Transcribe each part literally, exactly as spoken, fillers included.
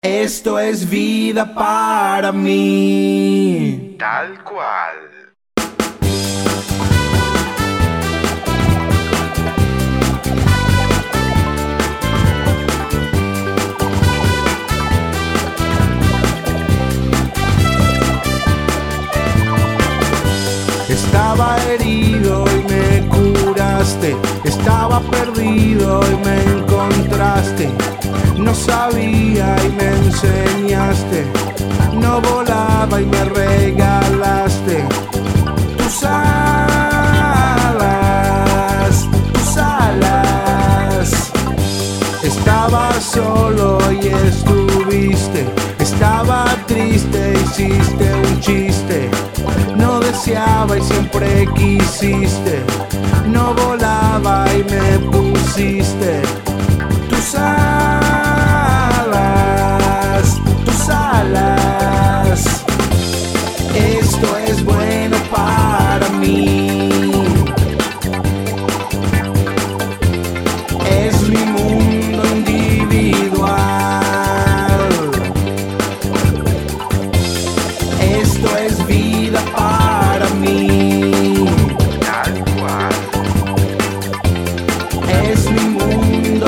Esto es vida para mí. Tal cual. Estaba herido y me curaste, estaba perdido y me encontraste, no sabía y me enseñaste, no volaba y me regalaste tus alas, tus alas. Estaba solo y estuviste, estaba triste, hiciste un chiste. No deseaba y siempre quisiste, no volaba y me pusiste tus alas, tus alas. Esto es bueno para mí, es mi mundo individual. Esto es vida para mí, Tal cual. es mi mundo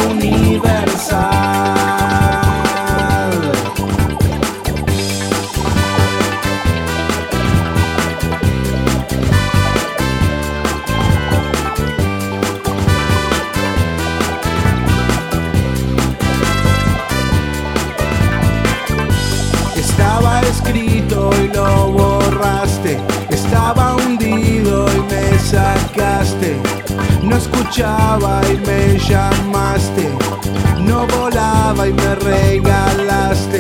universal. Estaba escrito y lo borraste, estaba hundido y me sacaste, no escuchaba y me llamaste, no volaba y me regalaste